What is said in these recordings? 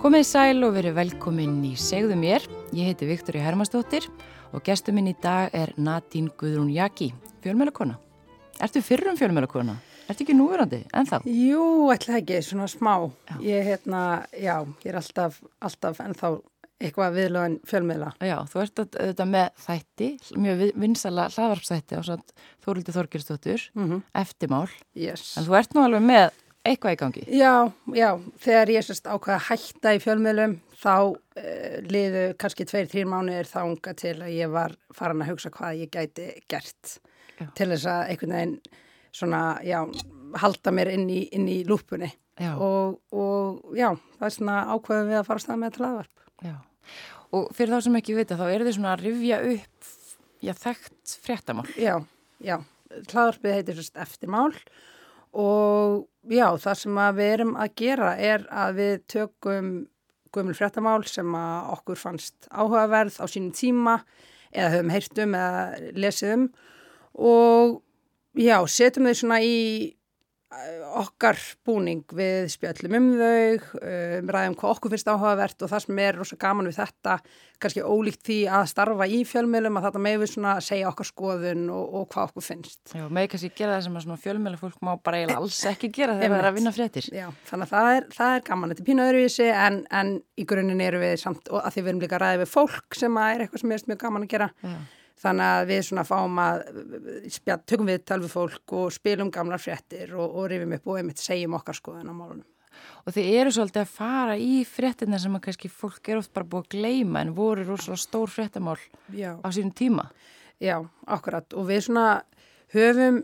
Komið sæl og verið velkomin í Segðu mér. Ég heiti Viktoría Hermannsdóttir og gestur minn í dag er Nadine Guðrún Jaki, fjölmiðlakona. Ertu fyrrum fjölmiðlakona? Ertu ekki núverandi ennþá? Jú, ætla ekki, svona smá. Ég er alltaf ennþá eitthvað viðlögin fjölmiðla. Já, þú ert þetta með þætti, mjög vinsæla hlaðvarpsþætti á Þórhildi Þorgeirsdóttur, Eftirmál. Yes. En þú ert nú alveg með eitthvað í gangi. Já, þegar ég ákvað að hætta í fjölmiðlum, þá liðu kannski 2-3 mánuðir þangað til að ég var farin að hugsa hvað ég gæti gert til þess að einhvern veginn svona, halda mér inn í lúpunni. Já. Og það er svona ákveðum við að fara af stað með þetta hlaðvarp. Já. Og fyrir þá sem ekki vita, þá eru þið svona að rifja upp, þekkt fréttamál. Já, hlaðvarpið heitir Eftirmál og það sem við erum að gera er að við tökum gömul fréttamál sem að okkur fannst áhugaverð á sínum tíma eða höfum heyrt eða lesið og setjum þau svona í okkar búning, við spjöllum þau, ræðum hvað okkur finnst áhugavert og það sem er rosa gaman við þetta, kannski ólíkt því að starfa í fjölmiðlum að þetta megum við svona segja okkar skoðun og hvað okkur finnst. Já, megum kannski gera það sem að svona fjölmiðlafólk má bara eiginlega alls ekki gera þegar það er að vinna fréttir. Já, þannig að það er gaman, þetta er pínu öðruvísi en í grunninn eru við samt, og að því við erum líka að ræða við fólk sem er eitthvað sem er mjög gaman að gera. Já. Þannig að við svona fáum að tökum við tölvufólk og spilum gamlar fréttir og rifjum upp og einmitt segjum okkar skoðun á málunum. Og þið eru svolítið að fara í fréttirna sem að kannski fólk oft bara búið að gleyma en voru rosalega stór fréttamál á sínum tíma. Já, akkurat. Og við svona höfum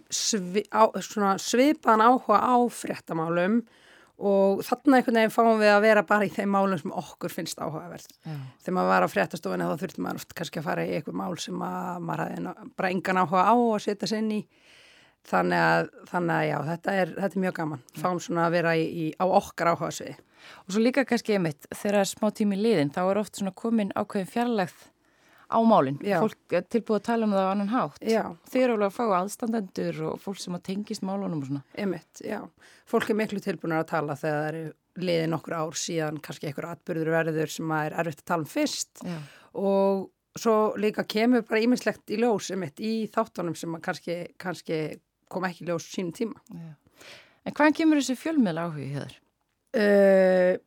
svipaðan áhuga á fréttamálum og þarna einhvern veginn fáum við að vera bara í þeim málum sem okkur finnst áhugaverð. Þegar maður var á fréttastofunni þá þurfti maður oft kannski að fara í eitthvað mál sem maður hafði bara engan áhuga á að setja sig inn í. Þannig að þetta er mjög gaman. Fáum svona að vera á okkar áhuga sviði. Og svo líka kannski einmitt, þegar er smá tími liðin, þá er oft svona komin ákveðin fjarlægð á málinn. Fólk er tilbúið að tala um það á annan hátt. Já. Þið eru alveg að fá aðstandendur og fólk sem að tengist málunum og svona. Einmitt, já. Fólk er miklu tilbúin að tala þegar það eru liðin nokkur ár síðan kannski einhver atburður verður sem er erfitt að tala um fyrst. Já. Og svo líka kemur bara ýmislegt í ljós einmitt í þáttunum sem að kannski kom ekki í ljós sínum tíma. Já. En hvaðan kemur þessi fjölmiðla áhugi hjá þér?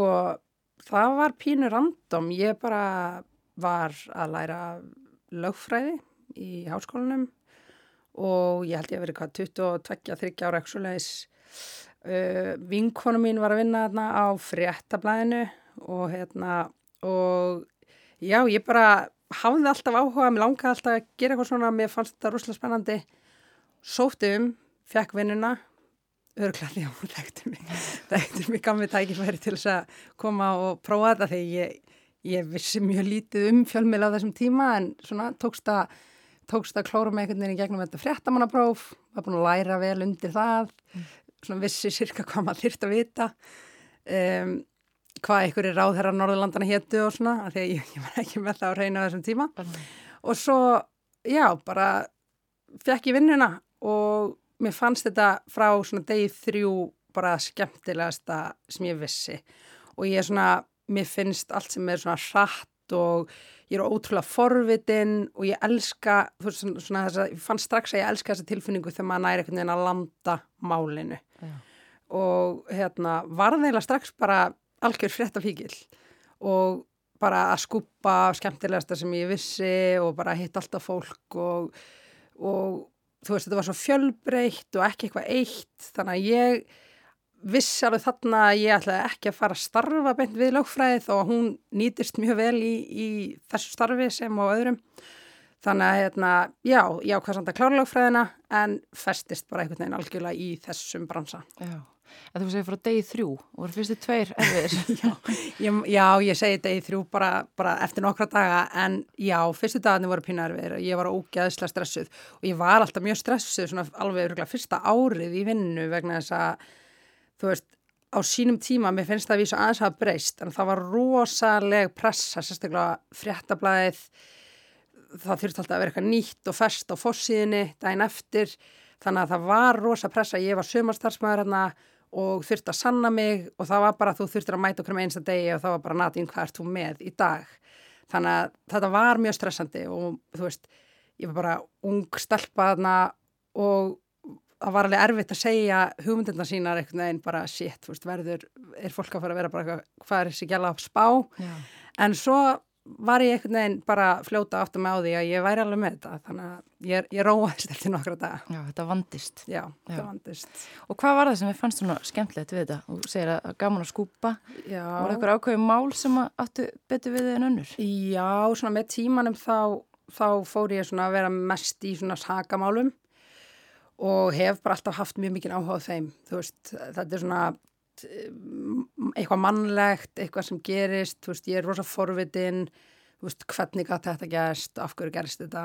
Það var pínu random. Ég bara var að læra lögfræði í háskólanum og ég held ég að vera 22-23 ára eksuleis. Vinkonu mín var að vinna þarna á Fréttablaðinu og ég bara hafði alltaf áhuga, mér langaði alltaf að gera eitthvað svona, mér fannst þetta rosalega spennandi. Sótti fékk vinnuna, örugglega því að hún þekkti mig gamli tækifæri til þess að koma og prófa þetta þegar ég vissi mjög lítið fjölmiðla á þessum tíma en svona tókst að klóra mig einhvern veginn í gegnum þetta fréttamannapróf, var búin að læra vel undir það, svona vissi sirka hvað maður þyrfti að vita, hvað einhverjir ráðherrar Norðurlandana hétu og svona, af því að ég var ekki með það á hreinu á þessum tíma. Og svo, bara fekk ég vinnuna og mér fannst þetta frá svona degi 3 bara skemmtilegasta sem ég vissi og ég mér finnst allt sem er svona hratt og ég er ótrúlega forvitin og ég elska, ég fann strax að ég elska þessa tilfinningu þegar maður næri einhvern veginn að landa málinu. Já. Og varð eiginlega strax bara algjör fréttafíkil og bara að skúppa skemmtilegasta sem ég vissi og bara hitt alltaf fólk og þú veist, þetta var svo fjölbreytt og ekki eitthvað eitt, þannig að ég vissi alveg þarna að ég ætlaði ekki að fara að starfa beint við lögfræði þó að hún nýtist mjög vel í þessu starfi sem og öðrum. Þannig að ég ákvað samt að klára lögfræðina en festist bara einhvern veginn algjörlega í þessum bransa. Já, en þú segir frá degi 3, voru fyrstu 2 erfiðir? Ég segi degi 3 bara eftir nokkra daga en fyrstu dagarnir voru pínu erfiðir. Ég var ógeðslega stressuð og ég var alltaf mjög stressuð svona alveg örugglega fyrsta árið í vinnu vegna þess að þú veist, á sínum tíma, mér finnst það að vísa aðeins hafa breyst, en það var rosaleg pressa, sérstaklega Fréttablaðið, það þurfti alltaf að vera eitthvað nýtt og ferskt á forsíðunni daginn eftir, þannig að það var rosa pressa, ég var sumarstarfsmaður hérna og þurfti að sanna mig og það var bara þú þurftir að mæta okkur með einsta degi og það var bara Nadine, hvað ert þú með í dag? Þannig að þetta var mjög stressandi og þú veist, ég var bara ung stelpa þarna og það var alveg erfitt að segja hugmyndirna sínar einhvern veginn bara shit, þú veist, er fólk að fara að vera bara hvað er þessi gæla að spá? Já. En svo var ég einhvern veginn bara fljóta átt að með á því að ég væri alveg með þetta, þannig að ég róaðist eftir nokkra daga. Já, þetta vandist. Já, þetta vandist. Og hvað var það sem þið fannst svona skemmtilegt við þetta? Þú segir að gaman að skúpa. Já. Voru eitthvað ákveðið mál sem áttu betur við þið en önnur? Já, svona með tímanum þá fór ég svona að vera mest í svona sakamálum og hef bara alltaf haft mjög mikið áhuga á þeim. Þú veist, þetta er svona eitthvað mannlegt, eitthvað sem gerist, þú veist, ég er rosa forvitin, þú veist, hvernig gat þetta gerst, af hverju gerist þetta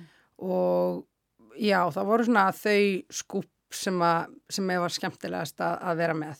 og já, það voru svona þau skúp sem ég var skemmtilegast að vera með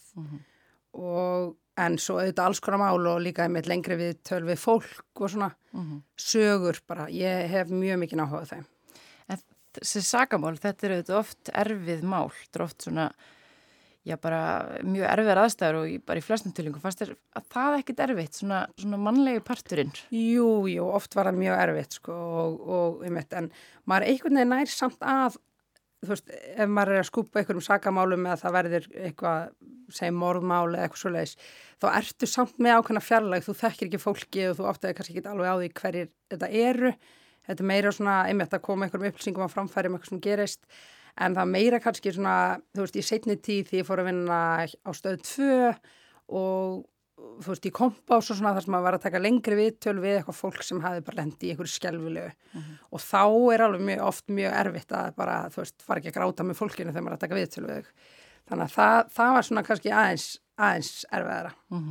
og en svo auðvitað alls konar mál og líka einmitt lengri við töl við fólk og svona sögur bara, ég hef mjög mikið áhuga á þeim. En þessi sakamál, þetta er auðvitað oft erfið mál, þetta er oft svona já, bara mjög erfiðar aðstæður og bara í flestum tilfellum fannst þér að það ekkert erfitt, svona mannlegi parturinn? Jú, oft var það mjög erfitt, sko, og einmitt, en maður einhvern veginn nær samt að, þú veist, ef maður er að skúpa einhverjum sakamálum eða það verður eitthvað, segjum morðmál eða eitthvað svoleiðis, þá ertu samt með ákveðna fjarlæg, þú þekkir ekki fólki og þú áttaði kannski ekki alveg á því hverjir þetta eru, þetta er meira svona, einmitt að koma einhverjum upplýsingum á framfæri eitthvað sem gerist. En það meira kannski svona, þú veist, í seinni tíð því ég fór að vinna á stöð 2 og þú veist, í kompás og svona þar sem maður var að taka lengri viðtöl við eitthvað fólk sem hafi bara lendið í einhverju skelfilegu. Og þá er alveg oft mjög erfitt að bara, þú veist, fara ekki að gráta með fólkinu þegar maður er að taka viðtöl við þau. Þannig að það var svona kannski aðeins erfiðara.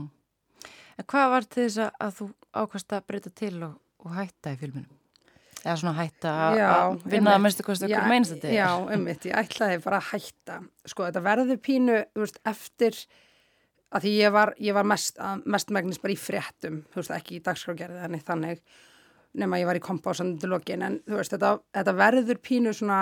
En hvað var til þess að þú ákvast að breyta til og hætta í filminum? Eða svona hætta að vinna að mestu kosti okkur meinst þetta er. Já, einmitt, ég ætlaði bara að hætta. Sko, þetta verður pínu, þú veist, eftir að því ég var mest megnis bara í fréttum, þú veist, ekki í dagskrágerði en þannig, nema ég var í kompásandi lokin, en þú veist, þetta verður pínu svona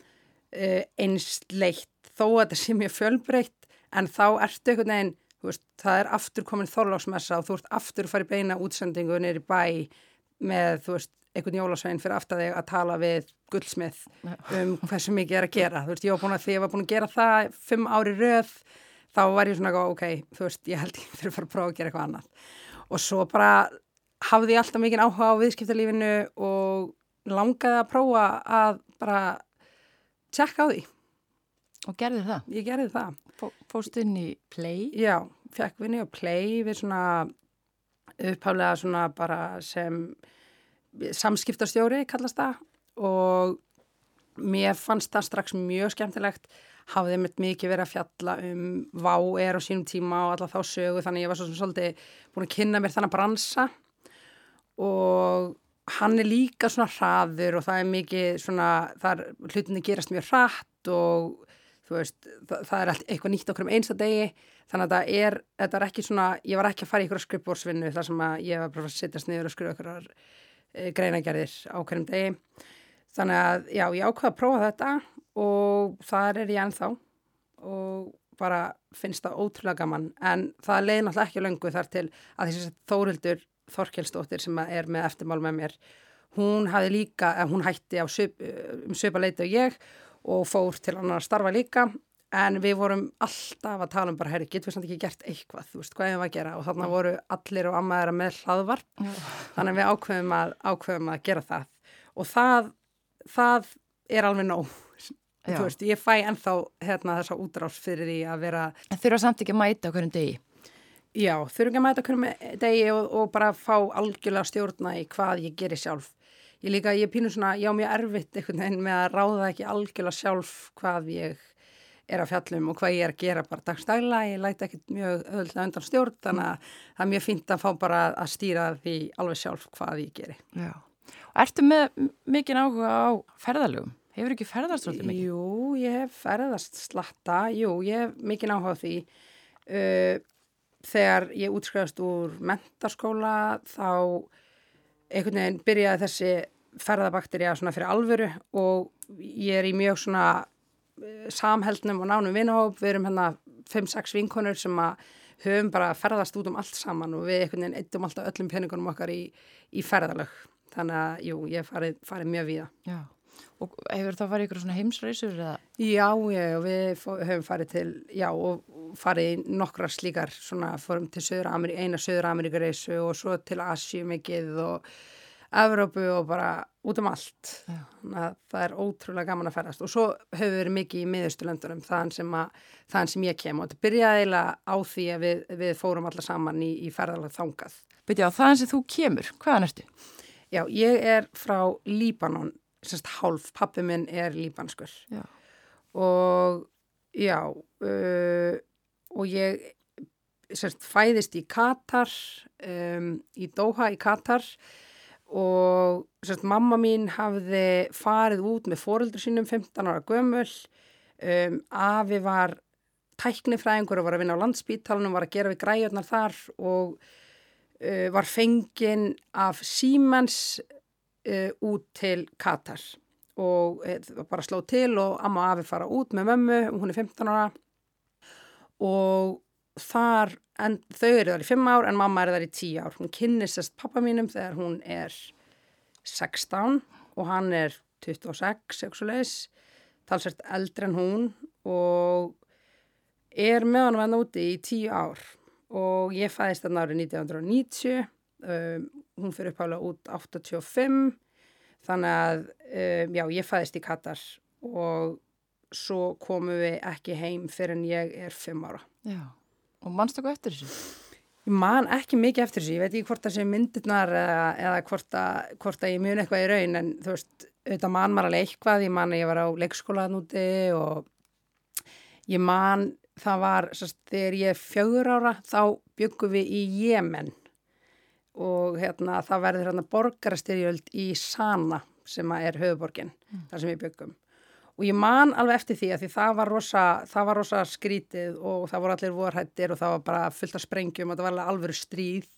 einsleitt, þó að þetta sé mjög fjölbreytt, en þá ertu einhvern veginn, þú veist, það er aftur komin Þorláksmessa og þú ert aftur að fara í beina útsendingu niður í bæ með, þú veist, einhvern jólasvein fyrir aftar þig að tala við gullsmið hversu mikið er að gera. Þú veist, þegar ég var búin að gera það 5 ári röð, þá var ég svona, ok, þú veist, ég held ég fyrir að fara að prófa að gera eitthvað annað. Og svo bara hafði ég alltaf mikið áhuga á viðskiptalífinu og langaði að prófa að bara tjekka á því. Og gerði það? Ég gerði það. Fórstu inn í Play? Já, fekk vinni á Play við svona upphaflega svona bara sem samskiptastjóri kallast það og mér fannst það strax mjög skemmtilegt, hafði mikið verið að fjalla Vá er á sínum tíma og alla þá sögu, þannig ég var svolítið búin að kynna mér þannig bransa og hann er líka svona hraður og það er mikið svona, hlutinni gerast mjög hratt og þú veist, það er eitthvað nýtt okkur einsta degi, þannig að þetta er ekki svona, ég var ekki að fara í ykkur skrifborðsvinnu þar sem að ég var bara að sittast niður og skrifa ykkur greinagerðir á hverjum degi. Þannig að já, ég ákvað að prófa þetta og þar er ég ennþá og bara finnst það ótrúlega gaman. En það leiði náttúrulega ekki löngu þar til að þessi Þórhildur Þorkelsdóttir sem er með eftirmál með mér, hún hætti á svipa leiti og ég og fór til annar að starfa líka. En við vorum alltaf að tala bara, herri, getum við samt ekki gert eitthvað, þú veist, hvað við að gera og þarna voru allir og amma þeirra með hlaðvarp, þannig að við ákveðum að gera það og það er alveg nóg, þú veist, ég fæ ennþá þessa útrás fyrir því að vera. En þurfa samt ekki að mæta á hverjum degi? Já, þurfa ekki að mæta á hverjum degi og bara fá algjörlega stjórna í hvað ég geri sjálf. Ég pínu svona, mjög erfitt einhvern veginn með að ráða ekki algjörlega sjálf hvað ég er að fjallum og hvað ég er að gera bara dagstæla, ég læti ekkert mjög öðvöldlega undan stjórn, þannig að það er mjög fínt að fá bara að stýra því alveg sjálf hvað ég geri. Já. Og ertu með mikinn áhuga á ferðalögum? Hefur ekki ferðast svolítið mikið? Jú, ég hef ferðast slatta, ég hef mikinn áhuga á því. Þegar ég útskrifast úr menntaskóla þá einhvern veginn byrjaði þessi ferðabaktería svona fyrir alvöru og ég er í mjög svona samheldnum og nánum vinahóp, við erum 5-6 vinkonur sem að höfum bara ferðast út allt saman og við einhvern veginn eittum alltaf öllum peningunum okkar í ferðalög. Þannig að, jú, ég farið mjög víða. Já, og hefur það farið ykkur svona heimsreisur eða? Já, við höfum farið til, og farið nokkrar slíkar, svona, fórum til eina Suður-Ameríkureisu og svo til Asíu mikið og Evrópu og bara út allt. Já. Þannig að það er ótrúlega gaman að ferðast og svo höfum við verið mikið í Miðausturlöndunum þaðan sem ég kem og þetta byrjaði eiginlega á því að við fórum alla saman í ferðalag þangað. Byrja á þaðan sem þú kemur, hvaðan ertu? Já, ég er frá Líbanon, hálf, pabbi minn er líbanskur. Já. Og og ég fæðist í Katar, í Doha í Katar og mamma mín hafði farið út með foreldrum sínum 15 ára gömul. Afi var tæknifræðingur og var að vinna á Landspítalanum, var að gera við græjurnar þar og var fenginn af Siemens út til Katar og bara sló til og amma og afi fara út með mömmu, hún er 15 ára og þau eru þar í 5 ár en mamma er þar í 10 ár. Hún kynnist pappa mínum þegar hún er 16 og hann er 26, eitthvað talsvert eldri en hún og er með honum enn úti í 10 ár og ég fæðist þarna árið 1990, hún fyrir upphæflega út 85, þannig að ég fæðist í Katar og svo komum við ekki heim fyrir en ég er 5 ára. Já. Og manstu eitthvað eftir þessu? Ég man ekki mikið eftir þessu, ég veit ekki hvort það sé myndirnar eða hvort að ég mun eitthvað í raun en þú veist, auðvitað man maður alveg eitthvað, ég man að ég var á leikskólaðan úti og ég man það var, þegar ég er 4 ára þá bjöggum við í Jemen og það verður borgarastyrjöld í Sana sem er höfuðborgin, þar sem við bjöggum. Og ég man alveg eftir því að því það var rosa skrítið og það voru allir vorhættir og það var bara fullt af sprengjum og það var alveg alvöru stríð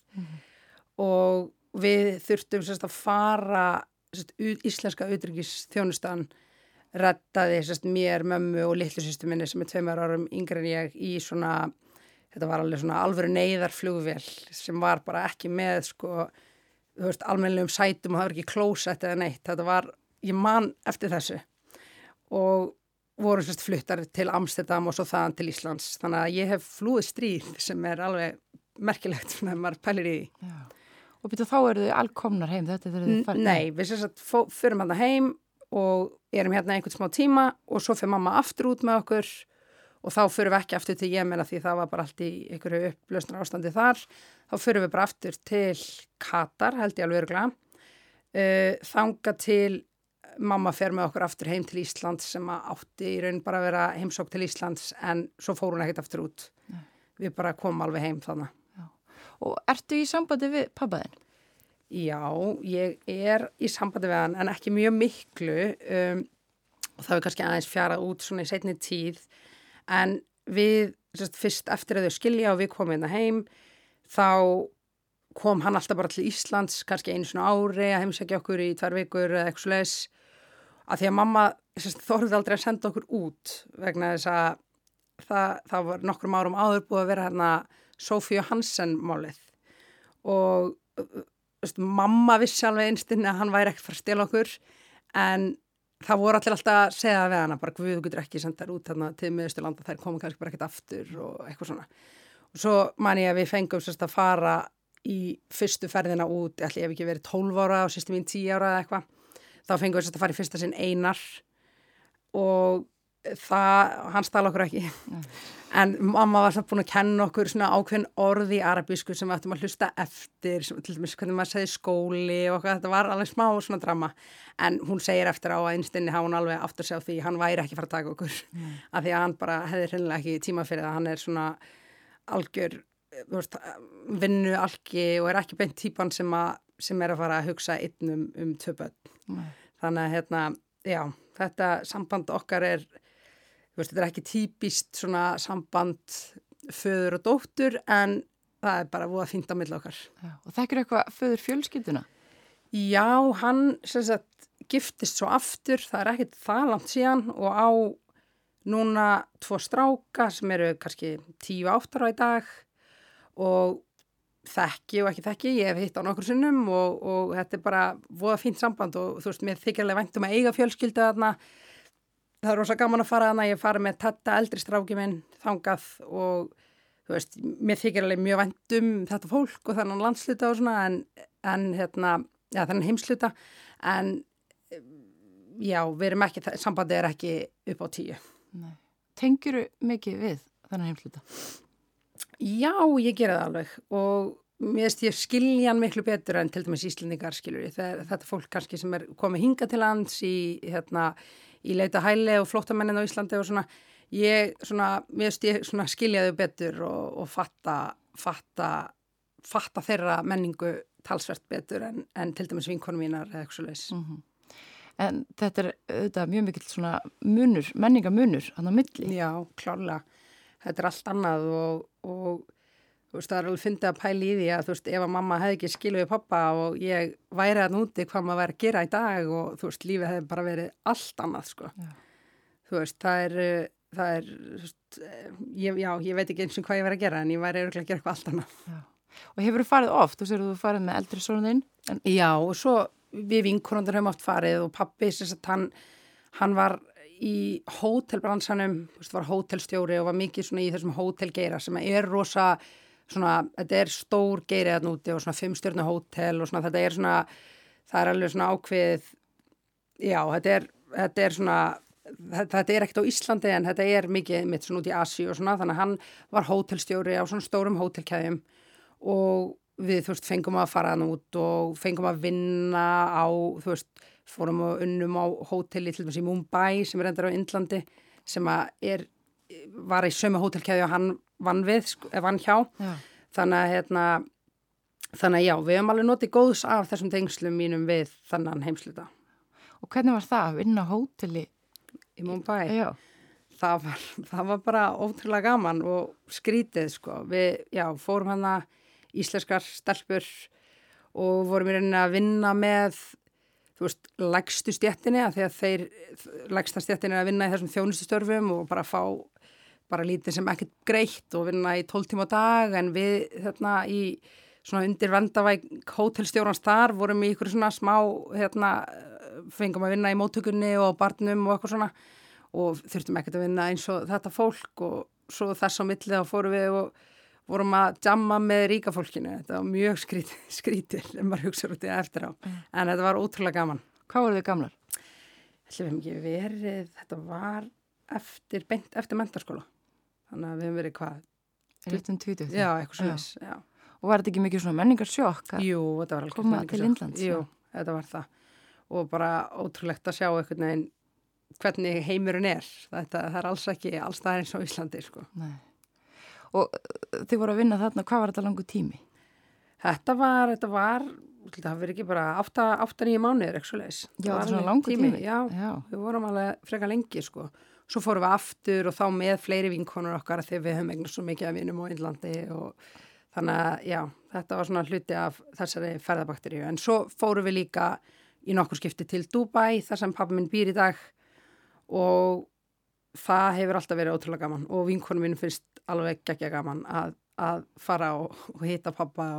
og við þurftum að fara, íslenska utanríkisþjónustan reddaði mér, mömmu og litlusystur minni sem er 2 árum yngri en ég í svona, þetta var alveg svona alvöru neyðarflugvél sem var bara ekki með almennilegum sætum og það var ekki klósett eða neitt, þetta var, ég man eftir þessu. Og voru fluttar til Amsterdam og svo þaðan til Íslands. Þannig að ég hef flúið stríð sem er alveg merkilegt þegar maður pælir í því. Já. Og byrju þá eru þið alkomnar heim? Nei, við förum hann heim og erum hérna einhvern smá tíma og svo fyrir mamma aftur út með okkur og þá förum við ekki aftur til Jemen því það var bara allt í einhverju upplausnar ástandi þar. Þá förum við bara aftur til Katar, held ég alveg örugglega. Þangað til mamma fer með okkur aftur heim til Íslands sem átti í raun bara að vera heimsókn til Íslands en svo fór hún ekkert aftur út. Nei. Við bara komum alveg heim þannig. Já. Og ertu í sambandi við pabba þinn? Já, ég er í sambandi við hann en ekki mjög miklu og það er kannski aðeins fjarað út svona í seinni tíð en við fyrst eftir að þau skilja og við komum hérna heim þá kom hann alltaf bara til Íslands kannski einu svona ári að heimsækja okkur í 2 vikur eða eitthvað svoleiðis að því að mamma þorði aldrei að senda okkur út vegna þess að það var nokkrum árum áður búið að vera hérna Sofíu Hansen málið og mamma vissi alveg einstinni að hann væri ekkert fara að stela okkur en það voru allir alltaf að segja við hana bara Guð, þú getur ekki senda þær út þarna til Miðausturlanda, þær koma kannski bara ekkert aftur og eitthvað svona og svo man ég að við fengum að fara í fyrstu ferðina út, ætli ég hef ekki verið 12 ára og sýstu mín 10 ára eða eitthvað þá fengum við að fara í fyrsta sinn Einar og hann stala okkur ekki en mamma var samt búin að kenna okkur svona ákveðin orð í arabísku sem við ættum að hlusta eftir sem, til dæmis hvernig maður segði skóli og eitthvað, þetta var alveg smá svona drama en hún segir eftir á að einstinni hafa hún alveg aftur sig á því hann væri ekki fara að taka okkur af því að hann bara hefði hreinlega ekki tíma fyrir það, hann er svona algjör vinnu algi og er ekki beint típan sem er að fara að hugsa einn 2 börn þannig að já, þetta samband okkar er þetta er ekki típist svona samband föður og dóttur en það er bara voða fínt á milli okkar. Já, og þekkir eitthvað föður fjölskylduna? Já, hann giftist svo aftur, það er ekkert það langt síðan og á núna 2 stráka sem eru kannski 10-8 ára í dag og þekki og ekki þekki, ég hef hitt á nokkur sinnum og þetta bara voða fínt samband og þú veist, mér þykir alveg vænt að eiga fjölskyldu þarna. Það rosa gaman að fara þarna, ég fari með Tedda, eldri stráki minn, þangað og þú veist, mér þykir alveg mjög vænt þetta fólk og þennan landsluta og svona en þennan heimsluta en já, við erum ekki, sambandi ekki upp á 10. Nei. Tengirðu mikið við þennan heimsluta? Já, ég gera það alveg og mér veist ég skilja hann miklu betur en til dæmis Íslendingar skilur ég. Þetta fólk kannski sem komið hingað til lands í leita hæli og flóttamennin á Íslandi og svona, mér veist ég skilja þau betur og fatta þeirra menningu talsvert betur en til dæmis vinkonum mínar eða eitthvað svoleiðis. En þetta auðvitað mjög mikill svona menningamunur hann á milli. Já, klárlega. Þetta allt annað og þú veist, það alveg fyndið að pæla í því að þú veist, ef að mamma hefði ekki skiluð við pappa og ég væri að núti hvað maður væri að gera í dag og þú veist, lífið hefði bara verið allt annað, sko. Já. Þú veist, það er þú veist, ég veit ekki eins og hvað ég væri að gera en ég væri örugglega að gera eitthvað allt annað. Já. Og hefur þú farið oft? Þú segir að þú farið með eldri soninn þinn? Já, og svo við vinkonundur höfum oft farið og pappi, hann var í hótelbransanum, þú veist, var hótelstjóri og var mikið svona í þessum hótelgeira sem rosa svona, þetta stór geiri þarna úti og svona 5 stjörnu hótel og svona þetta svona, það alveg svona ákveðið, já, þetta svona, þetta ekkert á Íslandi en þetta mikið mitt svona út í Asíu og svona, þannig að hann var hótelstjóri á svona stórum hótelkeðjum og við, þú veist, fengum að fara hann út og fengum að vinna á, þú veist, fórum og unnum á hóteli til dæmis í Mumbai sem endar á Indlandi sem var í sömu hótelkeðju og hann vann hjá. Já. Þannig að já, við hefum alveg notið góðs af þessum tengslum mínum við þannan heimsluta. Og hvernig var það að vinna á hóteli? Í Mumbai? Já. Það var bara ótrúlega gaman og skrítið, sko. Við, fórum hana íslenskar stelpur og vorum í rauninni að vinna með þú veist, lægstu stéttinni að því að lægsta stéttinni að vinna í þessum þjónustustörfum og bara fá bara lítið sem ekkert greitt og vinna í 12 tíma á dag en við í svona undir vendavæg hótelstjórans þar vorum í ykkur svona smá fengum að vinna í móttökunni og barnum og eitthvað svona og þurftum ekkert að vinna eins og þetta fólk og svo þess á milli þá fórum við og vorum að jamma með ríka fólkinu. Þetta var mjög skrítið en maður hugsa út í það eftir á. En þetta var ótrúlega gaman. Hvað voru þið gamlar? Við hefum ekki verið, þetta var eftir menntaskóla. Þannig að við hefum verið hvað? Réttum 20. Já, eitthvað svoleiðis, já. Og var þetta ekki mikið svona menningarsjokk? Jú, þetta var alveg koma til Indlands. Jú, þetta var það. Og bara ótrúlegt að sjá einhvern veginn hvernig heimurinn það alls ekki alls það eins á Íslandi, sko. Nei. Og þið voru að vinna þarna, hvað var þetta langur tími? Þetta var það verið ekki bara 8-9 mánuðir, ekki svo leiðis. Já, þetta var svona langur tími. Já, við vorum alveg frekar lengi, sko. Svo fórum við aftur og þá með fleiri vinkonur okkar þegar við höfum eignast svo mikið af vinum á Indlandi og þannig að, já, þetta var svona hluti af þessari ferðabakteríu. En svo fórum við líka í nokkur skipti til Dubai, þar sem pabbi minn býr í dag og það hefur alltaf verið ótrúlega gaman og vinkonum minn finnst alveg geggja gaman að fara og hitta pappa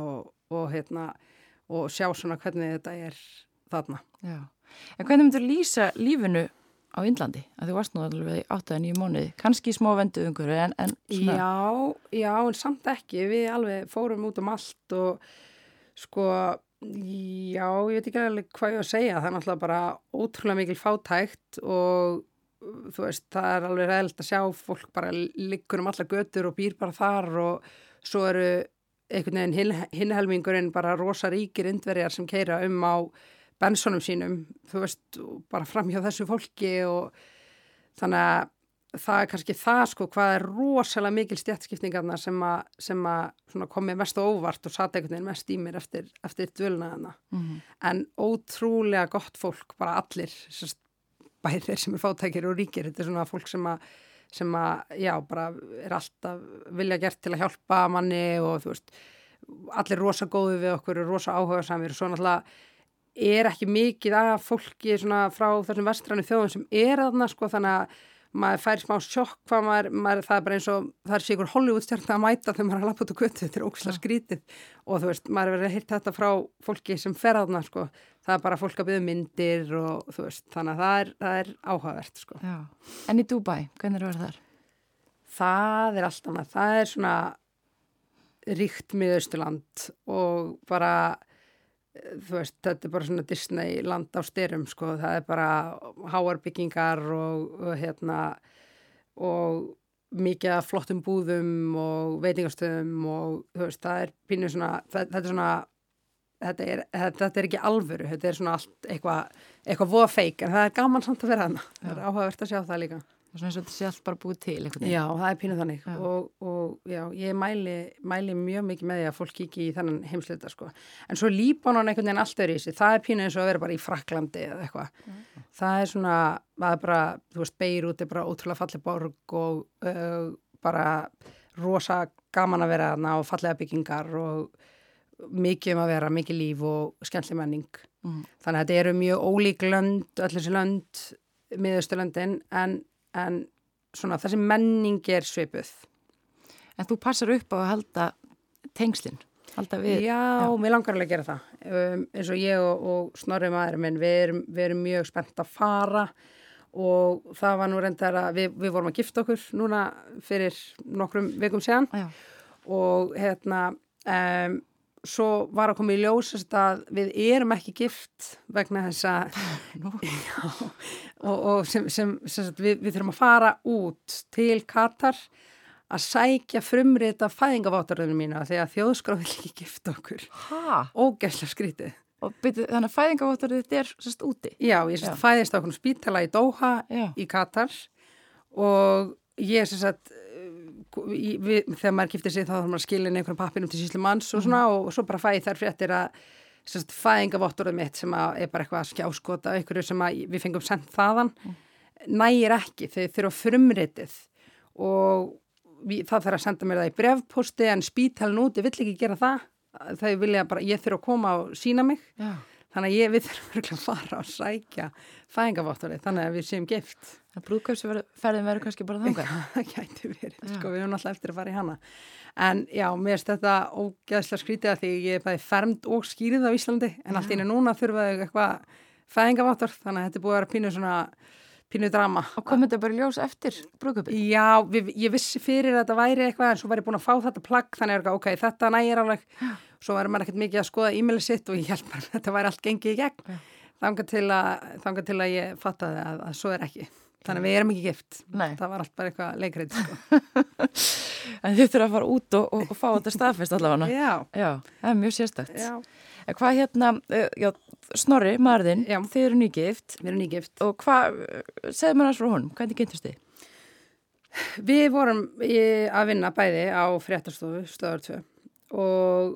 og sjá svona hvernig þetta þarna. Já. En hvernig myndir lýsa lífinu á Indlandi? Að þú varst nú alveg 8-9 mánuði, kannski smá venduðungur en svona... Já, en samt ekki. Við alveg fórum út allt og sko, já, ég veit ekki alveg hvað ég að segja. Það náttúrulega bara ótrúlega mikil fátækt og þú veist, það alveg reðilt að sjá fólk bara liggur allar götur og býr bara þar og svo eru einhvern veginn hinhelmingurinn bara rosa ríkir Indverjar sem keyra á bensonum sínum, þú veist, bara fram hjá þessu fólki og þannig að það kannski það, sko, hvað rosalega mikil stéttskiptingarna sem að komið mest á óvart og sat einhvern veginn mest í mér eftir dvölna þarna. En ótrúlega gott fólk, bara allir, bæði þeir sem fátækir og ríkir, þetta svona fólk sem að, já, bara alltaf vilja gert til að hjálpa manni og þú veist, allir rosa góðu við okkur og rosa áhugasamir og svo náttúrulega ekki mikið af fólki svona frá þessum vestrænu þjóðum sem þarna, sko, þannig að maður fær smá sjokk hvað maður það er bara eins og það er sigur Hollywoodstjörna að mæta þegar maður er að lappa út á götu, þetta er ógeðslega skrítið og þú veist, maður er verið að heyrt þetta frá fólki sem fer þarna, sko, það er bara fólk að byggja myndir og þú veist, þannig að það er áhugavert, sko. Já. En í Dubai, hvernig var þar? Það er allt annað, það er svona ríkt Miðausturland og bara þú veist, þetta er bara svona Disneyland á styrum, sko, það er bara háarbyggingar og mikið af flottum búðum og veitingastöðum og þú veist, það er pínu svona, þetta er svona þetta er ekki alvöru, þetta er svona allt eitthvað voða feik, en það er gaman samt að vera þarna, það er áhugavert að sjá það líka. Það er svona eins og þetta sé allt bara búið til einhvern veginn. Já, það er pínu þannig og já, ég mæli mjög mikið með því að fólk kíki í þennan heimsleita, sko. En svo Líbanon einhvern veginn allt öðru í sig, það er pínu eins og að vera bara í Frakklandi eða eitthvað. Það er svona, það er bara, þú veist, Beirút er bara ótrúlega falleg borg og bara rosa gaman að vera þarna og fallega byggingar og mikið að vera, mikið líf og skemmtileg menning. Þannig að þetta eru mjög ólík lönd, öll þessi lönd, Miðausturlöndin, en svona þessi menning er svipuð. En þú passar upp á að halda tengslinn, halda við? Já, mér langar alveg að gera það. Eins og ég og Snorri maðurinn minn, við erum mjög spennt að fara og það var nú reyndar að við vorum að gifta okkur núna fyrir nokkrum vikum síðan og svo var að koma í ljós að við erum ekki gift vegna þess að og sem sagt, við þurfum að fara út til Katar að sækja frumrita fæðingaváttaröðunum mína þegar Þjóðskrá vill ekki gifta okkur. Ógeðslega skrítið. Og þannig að fæðingaváttaröð þetta er sérst úti? Já, ég fæðist á okkur spítala í Doha í Katar og ég sérst þegar maður giftir sig þá þarf maður að skilja inn einhverjum pappinum til sýslumanns og svona og svo bara fæ ég þær fréttir að fæðingavottorðið mitt sem er bara eitthvað skjáskota einhverju sem við fengum sendt þaðan nægir ekki, þau þurfa frumritið og það þarf að senda mér það í brefposti en spítalinn úti vill ekki gera það, þau vilja bara, ég þurfa að koma og sína mig. Já. Þannig að við þurfum að fara og sækja fæðingavottorðið, þannig að við séum gift. Það brúðkaupsferðin verður kannski bara þangað? Það gæti verið, sko, við höfum alltaf eftir að fara í hana. En já, mér finnst þetta ógeðslega skrítið að því ég er bæði fermd og skýrið á Íslandi, en allt í einu núna þurfaðu eitthvað fæðingavottorð, þannig að þetta er búið að vera pínu drama. Og kom þetta bara í ljós eftir brúðkaupið? Já, ég vissi fyrir að þetta væri eitthvað, en svo var ég búin að fá þetta plagg, þannig að ok, þetta nægir alveg. Svo var maður ekkert mikið að skoða e-mailið sitt og ég held bara að þetta væri allt gengið í gegn. Þangað til að ég fattaði að svo er ekki. Þannig að við erum ekki gift. Nei. Það var allt bara eitthvað leikrið, sko. En þið þurfa að fara út og fá þetta staðfest allavega. Já. Það er mjög sérstakt. Já. Hvað Snorri, maðurinn, þið eru nýgift. Við erum nýgift. Og segðu mér aðeins frá honum, hvernig kynntust þið? Við vorum að vinna bæði á fréttastofu, Stöðvar 2 og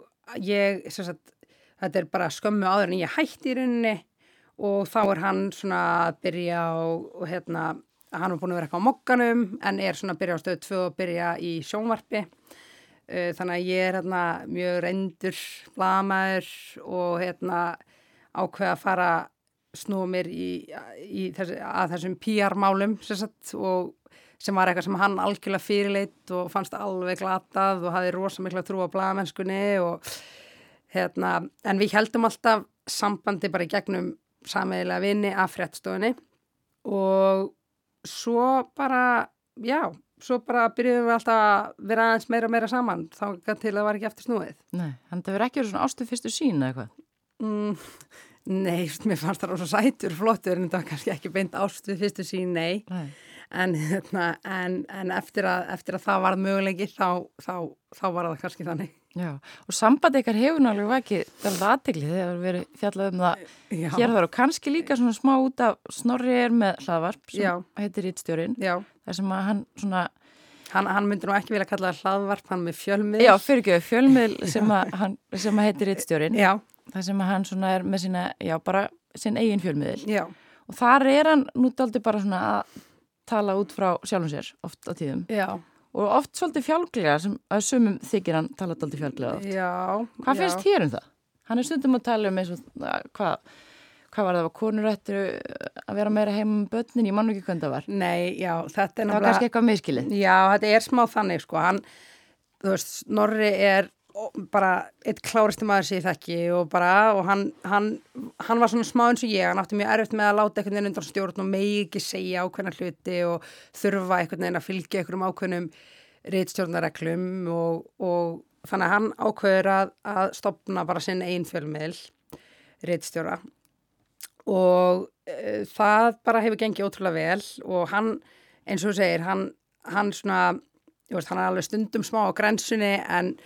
þetta er bara skömmu áður en ég hætti í rauninni og þá er hann svona að byrja og hann er búin að vera eitthvað á Mogganum en er svona að byrja á Stöð 2 og byrja í sjónvarpi. Þannig að ég er mjög reyndur blaðamaður og ákveða að fara snúa mér að þessum PR-málum og sem var eitthvað sem hann algjörlega fyrirleitt og fannst alveg glatað og hafði rosa mikla trú á blaðamennskunni og en við heldum alltaf sambandi bara í gegnum sameiginlega vini af fréttastofunni og svo bara byrjuðum við alltaf að vera aðeins meira saman þá til það var ekki eftir snúið. Nei, þannig að það verið ekki verið svona ástu fyrstu sín eða eitthvað? Nei, mér fannst það rosa sætur, flottur en það var kannski ekki beint ástu fyrstu sín, nei. En eftir að það var möguleiki þá var það kannski þannig. Já, og samband ykkar hefur náttúrulega vakið alveg athygli þegar við erum fjallað það hér þar og kannski líka svona smá út af Snorri er með hlaðvarp sem heitir Ritstjórinn. Já. Það sem að hann svona... Hann myndi nú ekki vilja kalla það hlaðvarp, hann með fjölmiðl. Já, fyrirgjöf, fjölmiðl sem að heitir Ritstjórinn. Já. Það sem að hann svona er með bara sinn eigin fjölmiðl. Já. Og þar er hann nú dálítið bara svona að tala út frá sjálfum sér oft á tíðum. Já. Og oft svolítið fjálglega sem að sumum þykir hann tala dálítið fjálglega oft. Já. Hvað finnst þér um það? Hann er stundum að tala um eins og hvað hvað var það, var konur ættu að vera meira heima með börnin, ég man ekki hvernig það var. Nei, já, þetta er það var kannski eitthvað miskilið. Já, þetta er smá þannig, sko, þú veist, Snorri er bara eitt klárasti maður sem ég þekki og hann var svona smá eins og ég, hann átti mjög erfitt með að láta einhvern veginn undan stjórn og megi ekki segja ákveðna hluti og þurfa einhvern veginn að fylgja einhverjum ákveðnum ritstjórnarreglum og þannig að hann ákveður að stofna bara sinn eigin fjölmiðl, ritstjóra og það bara hefur gengið ótrúlega vel og hann, eins og þú segir, hann svona, ég veist, hann er alveg stundum smá á grensunni en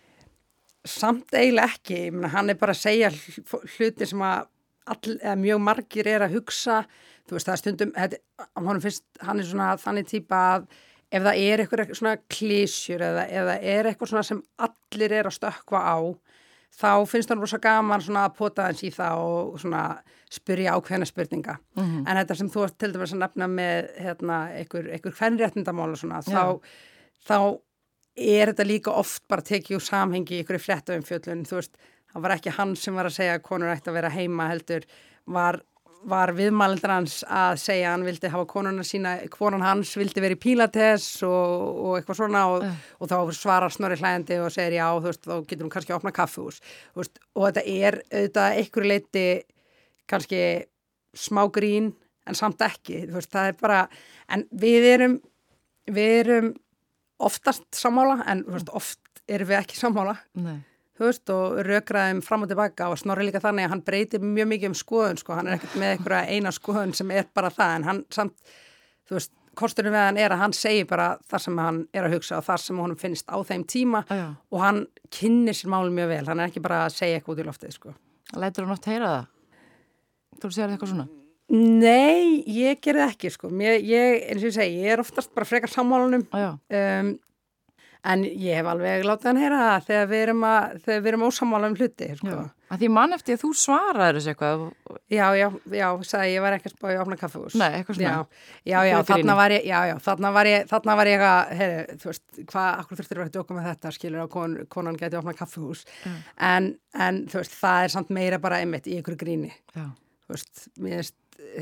samt eiginlega ekki, ég meina, hann er bara að segja hluti sem að mjög margir er að hugsa, þú veist, það er stundum, hann er svona þannig típa að ef það er eitthvað svona klísjur eða er eitthvað svona sem allir er að stökkva á, þá finnst hann rosa gaman svona að pota hans í það og svona spyrja ákveðna spurninga. En þetta sem þú ert til dæmis að nefna með einhver kvenréttindamál og svona, þá er þetta líka oft bara tekið úr samhengi í einhverju fréttaumfjöllun, þú veist, það var ekki hann sem var að segja að konur ætti að vera heima heldur, var viðmælendur hans að segja að hann vildi hafa konuna sína, konan hans vildi vera í Pílates og eitthvað svona og þá svarar Snorri hlæjandi og segir já, þú veist, þá getur hún kannski að opna kaffihús, þú veist, og þetta er auðvitað einhverju leyti kannski smá grín en samt ekki, þú veist, það er bara, en við erum oftast sammála, en þú veist, oft erum við ekki sammála. Nei. Þú veist, og rökraðum fram og tilbaka og Snorri líka þannig að hann breytir mjög mikið um skoðun, sko, hann er ekkert með einhverja eina skoðun sem er bara það, en hann samt, þú veist, kosturinn við hann er að hann segir bara það sem hann er að hugsa og það sem honum finnst á þeim tíma og hann kynnir sér málum mjög vel, hann er ekki bara að segja eitthvað út í loftið, sko. Lætur hann oft heyra það? Þú sér eitthvað svona? Nei, ég gerði ekki, sko. Eins og ég segi, ég er oftast bara frekar sammálunum. En ég hef alveg látið hann heyra það þegar við erum ósammála hluti, sko. Að því mann eftir að þú svaraður þessu eitthvað. Já, sagði ég var ekki að spá í opna kaffihús. Nei, eitthvað svona. Já, þarna var ég eitthvað, heyri, þú veist, akkur þurftir að vera að djóka með þetta, skilur á konan gæti opna kaffihús. En þú veist, það er samt meira bara einmitt í einhverju gríni. Já. Þú veist, mér veist,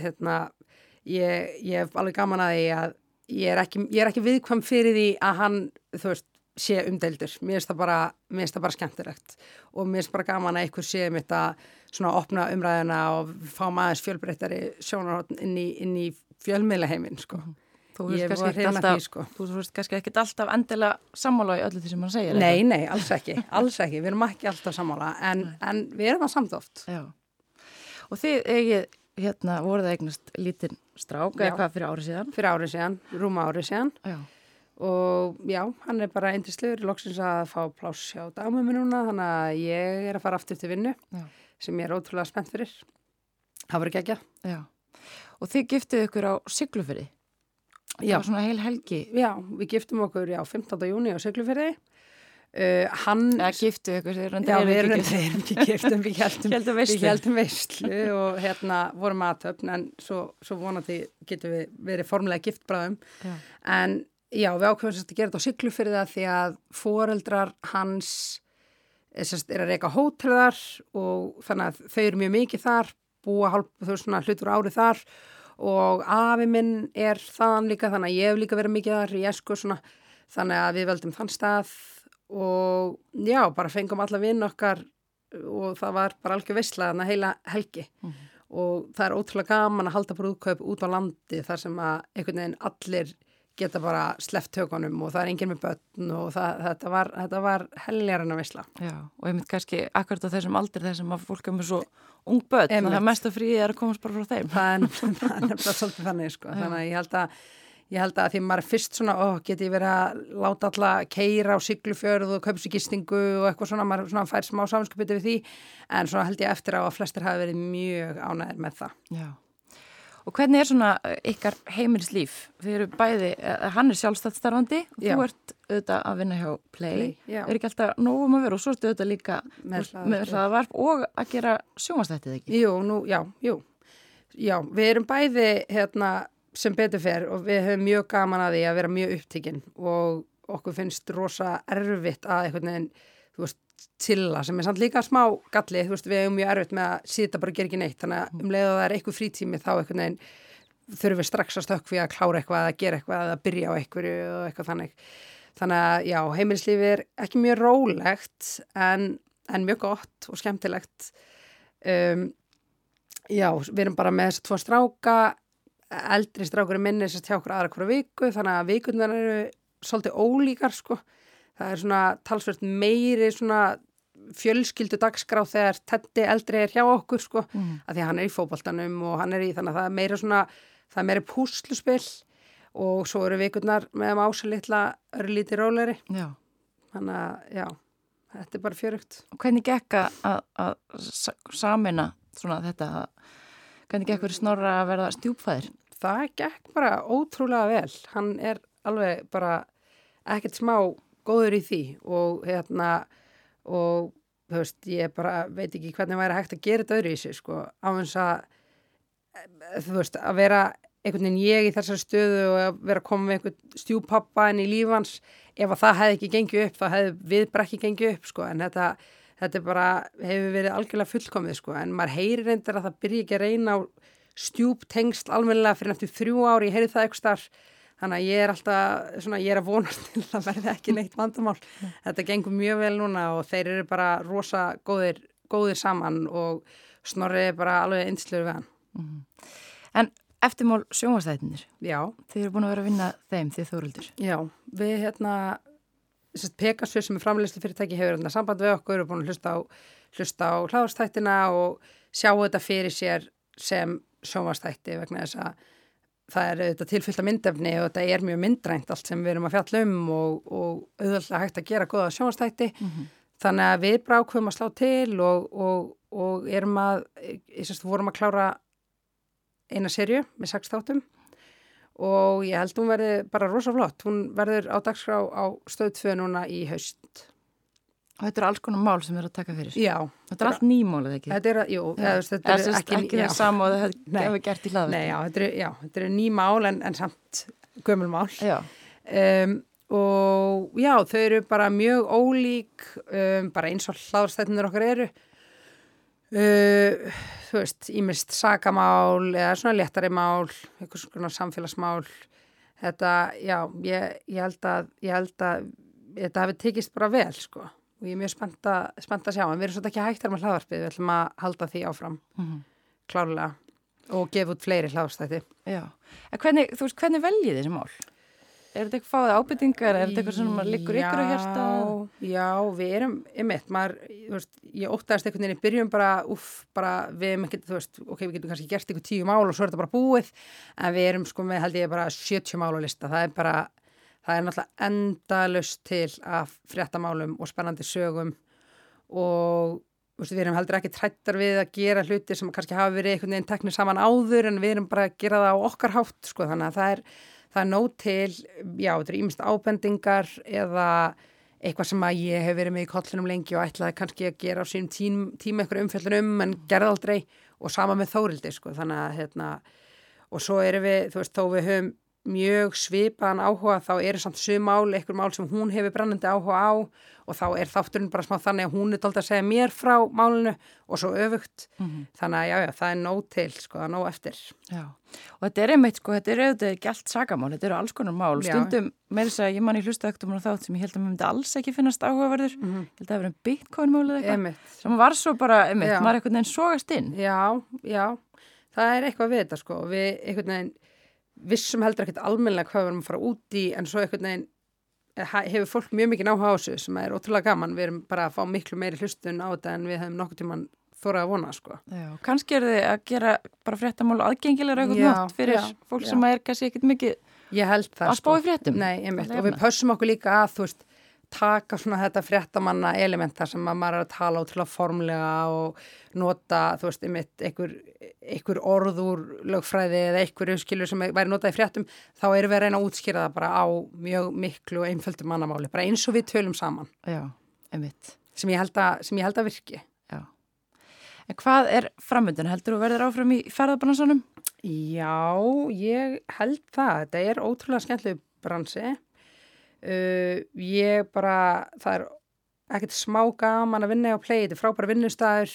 ég hef alveg gaman að því að ég er ekki viðkvæm fyrir því að hann, þú veist, sé umdeildur. Mér finnst það bara skemmtilegt og mér finnst bara gaman að einhver sé mitt að svona opna umræðina og fá aðeins fjölbreyttari sjónarhorn inn í fjölmiðlaheiminn, sko. Þú veist kannski ekkert alltaf endilega sammála í öllu því sem hann segir. Nei, alls ekki. Við erum ekki alltaf sammála, en við erum það samt oft. Já. Og þið voruð það eignast lítinn strák eða hvað fyrir árið síðan? Fyrir árið síðan, rúma árið síðan. Já. Og já, hann er bara yndislegur, loksins að fá pláss hjá dagmömmu núna, þannig að ég er að fara aftur til vinnu sem ég er ótrúlega spennt fyrir. Það voru geggjað. Já. Og þið giftuð ykkur á Siglufirði? Já. Það var svona heil helgi? Já, við giftum okkur 15. júní á Siglufirði. Giftuð ykkur? Já, við erum ekki giftum, við heldum veislu og vorum aðtöfn, en svo vonandi getum við verið formulega giftbráðum. En já, við ákveðum að gera þetta á Siglufirði því að foreldrar hans er að reka hótelðar og þannig að þau eru mjög mikið þar, búa hlutur árið þar og afi minn er þaðan líka, þannig að ég hef líka verið mikið þar í æsku svona, þannig að við veldum þann stað og já, bara fengum alla vinn okkar og það var bara algjör veisla þarna heila helgi og það er ótrúlega gaman að halda brúðkaup út á landi þar sem að einhvern veginn allir geta bara sleppt tökunum og það er enginn með börn og þetta var heljarinn að veisla. Já, og ég mynd kannski akkurat á þessum aldur þessum að fólk er með svo ung börn, þannig að það mesta fríði er að komast bara frá þeim. Það er nefnilega svolítið þannig, sko. Þannig að ég held að því maður er fyrst svona, geti ég verið að láta alla keyra á Siglufjörð og kaupa sér gistingu og eitthvað svona, maður svona fær smá samvinskupið við því, en svona held ég eftir á að flestir hafi verið mjög ánægðir með það. Já. Og hvernig er svona ykkar heimilislíf? Þið eru bæði, hann er sjálfstætt starfandi og þú ert auðvitað að vinna hjá Play. Er ekki alltaf nógum að vera og svo ertu auðvitað líka með hlaðvarp og að gera sjónvarpsþættið, ekki? Jú. Já, við erum bæði sem betur fer og við höfum mjög gaman að því að vera mjög upptekinn og okkur finnst rosa erfitt að einhvern veginn, þú veist, chilla sem samt líka smá galli, þú veist, við hefum mjög erfitt með að sita bara og gera ekki neitt, þannig að leið að það eitthvað frítími þá einhvern veginn þurfum við strax að stökkvi að klára eitthvað, að gera eitthvað, að byrja á einhverju og eitthvað þannig. Þannig að já, heimilislífi ekki mjög rólegt en mjög gott og skemmtilegt. Já, við erum bara með þess 2 stráka, eldri strákur minni þess að hjá okkur aðra hverju viku, þannig að vikurnar eru svolítið ólíkar sko. Það svona talsvert meiri svona fjölskyldu dagskrá þegar Teddi eldri hjá okkur sko, að því að hann í fótboltanum og hann í þannig að það meira svona, það meiri púsluspill og svo eru vikurnar með Ása litla örlítið rólegri. Já. Þannig að já, þetta bara fjörugt. Og hvernig gekk að sameina svona þetta, hvernig gekk fyrir Snorra að verða stjúpfæðir? Það gekk bara ótrúlega vel. Hann alveg bara ekkert smá góður í því og og þú veist, ég bara veit ekki hvernig væri hægt að gera þetta öðru í sig sko, á þess að þú veist, að vera einhvern veginn ég í þessari stöðu og að vera að koma með einhvern stjúpappa inn í lífans, ef að það hefði ekki gengið upp, þá hefði við bara ekki gengið upp sko, en þetta bara hefur verið algjörlega fullkomið sko, en maður heyrir reyndar að það byrja ekki að reyna á stjúptengsl almennilega fyrir næstu 3 ári, ég heyri það eitthvað starf. Þannig að ég alltaf, svona, ég að vonast til að verði ekki neitt vandamál. Þetta gengur mjög vel núna og þeir eru bara rosa góðir saman og Snorri bara alveg yndislegur við hann. En eftirmál sjónvarpsþættirnir. Já. Þið eru búin að vera að vinna þeim, þið Þórhildur. Já, við Pegasus sem framleiðslufyrirtæki hefur samband við okkur og búin að hlusta á hlaðvarpsþættina og sjá þetta fyrir sér sem sjónvarpsþætti vegna þess að það þetta tilfyllt af myndefni og þetta mjög myndrænt allt sem við erum að fjalla og auðvitað hægt að gera góða sjónvarpsþætti. Þannig að við ákveðum að slá til og erum vorum að klára eina serju með 6 þáttum og ég held hún verði bara rosa flott. Hún verður á dagskrá á Stöð 2 núna í haust. Og þetta alls konar mál sem að taka fyrir. Já. Þetta allt nýmál, eða ekki? Þetta þetta ekki það sama og það hefur gert í hlaðvarpi. Nei, þetta nýmál en samt gömulmál. Já. Og já, þau eru bara mjög ólík, bara eins og hlaðvarpsþættirnir okkar eru. Þú veist, ýmist sakamál eða svona léttari mál, eitthvað svona samfélagsmál. Þetta, já, ég held að þetta hafi tekist bara vel, sko. Og ég mjög spennt að sjá, en við erum svolítið ekki hægtar með hlaðvarpið, við ætlum að halda því áfram, klárlega, og gefa út fleiri hlaðvarpsþætti. Já. En hvernig veljið þessi mál? Er þetta eitthvað fáið ábyrtingar, er þetta eitthvað sem liggur ykkur á hjarta? Já, við erum, ég óttaðist einhvern veginn í byrjun bara, við erum ekkert, ok, við getum kannski gert eitthvað 10 mál og svo er þetta bara búið, en við erum sko með, held ég, bara 70 mál á lista, það er náttúrulega endalaust til af fréttamálum og spennandi sögum og við erum heldur ekki trættar við að gera hluti sem kannski hafa verið einhvern veginn teknir saman áður en við erum bara að gera það á okkar hátt, sko, þannig að það er nóg til, já, þetta ýmist ábendingar eða eitthvað sem að ég hef verið með í kollinum lengi og ætlaði kannski að gera á sínum tíma einhverju umfjöllun en gerði aldrei og sama með Þórildi, sko, þannig að, og svo erum við, þó við höfum mjög svipaðan áhuga, þá eru samt mál, einhver mál sem hún hefur brennandi áhuga á og þá þátturinn bara smá þannig að hún dálítið að segja mér frá málinu og svo öfugt. Þannig að já, það nóg til, sko, það nóg eftir. Já, og þetta einmitt, sko, þetta auðvitað ekki allt sakamál, þetta eru alls konar mál. Stundum, með þess að ég man í hlustaðaktum og þátt sem ég held að mér myndi alls ekki finnast áhugaverður. Ég held að það verið Bitcoin-málið eitthvað. Sem var svo bara, maður einhvern veginn sogast inn. Já, það eitthvað við þetta, sko, við einhvern veginn vissum heldur ekkert almennilega hvað við erum að fara út í en svo einhvern veginn hefur fólk mjög mikið áhuga á þessu sem ótrúlega gaman, við erum bara að fá miklu meiri hlustun á þetta en við hefum nokkuð tímann þórað að vona, sko. Já, kannski þið að gera bara fréttamál aðgengilega eitthvað nátt fyrir fólk sem kannski ekkert mikið að spá í fréttum. Nei, einmitt, og við pössum okkur líka að, taka svona þetta fréttamanna elementa sem að maður að tala ótrúlega formlega og nota, einmitt einhver orð úr lögfræði eða einhverju skilur sem væri notað í fréttum, þá erum við að reyna að útskýra það bara á mjög miklu og einföldu mannamáli, bara eins og við tölum saman. Já, einmitt. Sem ég held að virki. Já. En hvað framöndan? Heldur þú verður áfram í ferðabransanum? Já, ég held það. Þetta ótrúlega skemmtileg bransi. Það ekkert smá gaman að vinna á Play, þetta frábæra vinnustæður,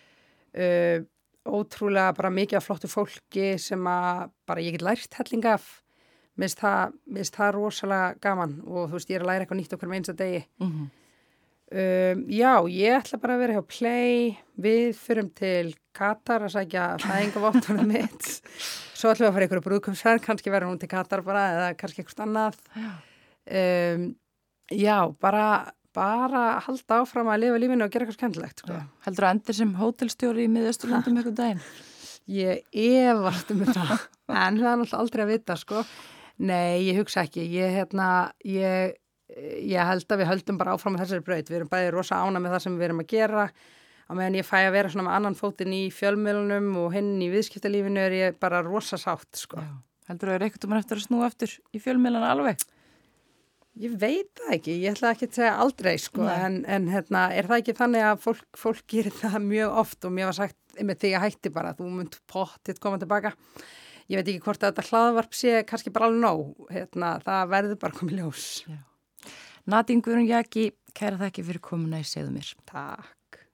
ótrúlega bara mikið af flottu fólki sem að bara ég get lært helling af. Mér finnst það rosalega gaman og þú veist, ég að læra eitthvað nýtt okkur með einsta degi. Já, ég ætla bara að vera hjá Play, við fyrum til Katar að sækja fæðingavottorðið mitt, svo ætlum við að fara ykkur brúðkaupsferð, kannski verður hún til Katar bara eða kannski eitthvað annað. Já, bara halda áfram að lifa lífinu og gera eitthvað skemmtilegt. Sko. Heldur að endur sem hótelstjóri í Miðausturlöndum eitthvað daginn? Ég efast þetta, en það er náttúrulega aldrei að vita, sko. Nei, ég hugsa ekki. Ég held að við höldum bara áfram með þessari braut. Við erum bæði rosa ána með það sem við erum að gera. Á meðan ég fæ að vera svona með annan fótinn í fjölmiðlunum og hinn í viðskiptalífinu er ég bara rosa sátt, sko. Já. Heldur að það er eitthvað eftir að snúa eftir í fjölmiðluna alveg? Ég veit það ekki. Ég ætla ekki að segja aldrei, sko. En er það ekki þannig að fólk gerir það mjög oft og mér var sagt með því að hætti bara, þú munt pottið koma tilbaka. Ég veit ekki hvort að þetta hlaðvarp sé kannski bara alveg nóg. Það verður bara komið ljós. Já. Nadine Guðrún Jaki, kæra þakki fyrir komuna í Segðu mér. Takk.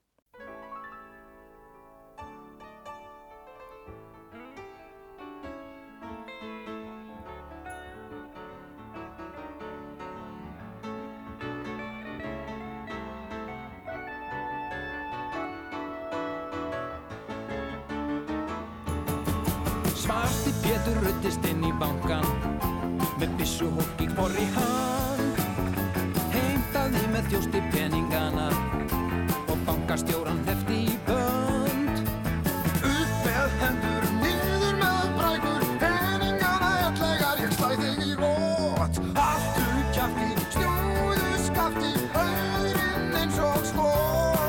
Svarti Pétur ruddist inn í bankan með byssuhólk í hvorri hand, heimtaði með þjósti peningana og bankastjóran hleypti í bönd. Upp með hendur, niður með brækur, peningana ellegar, ég slæ þig í rót. Haltu kjafti, snúðu skafti, aurinn eins og skot.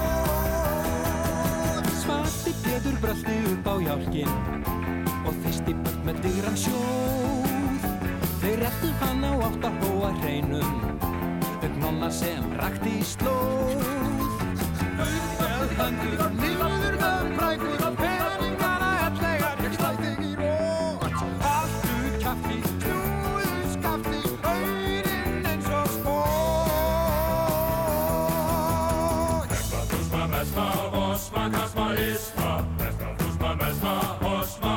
Svarti Pétur brölti upp á jálkinn og þeysti burt með digran sjóð. Þeir réttu hann á 8 hóa hreinum, nonna sem rakti í slóð. Upp með hendur, niður með brækur, peningana ellegar, ég slæ þig í rót. Haltu kjafti, snúðu skafti, aurinn eins og spót. Esma, þusma, mesma, osma, kasma, isma. Esma, þusma, mesma, osma.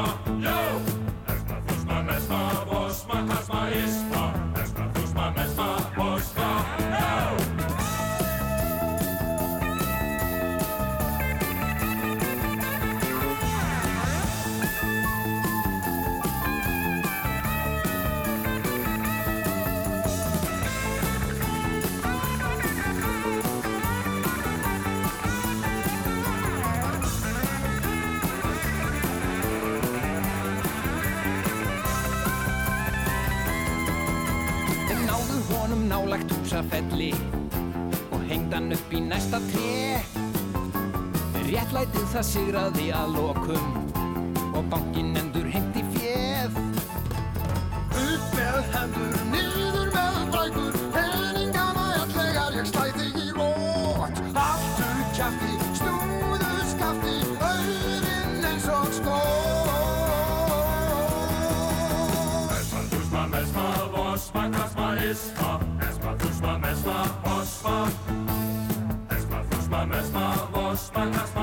Nálægt húsafelli og hengd hann upp í næsta tré. Réttlætið það sigraði að lokum og bankinn endur heimti féð. Upp með hendur, niður með brækur, peningana ellegar, ég slæ þig í rót. Haltu kjafti, snúðu skafti, aurinn eins og skot. Esma, þusma, mesma, osma, kasma, isma. Esma, þusma, mesma, osma. Esma, þusma, mesma, osma, kasma.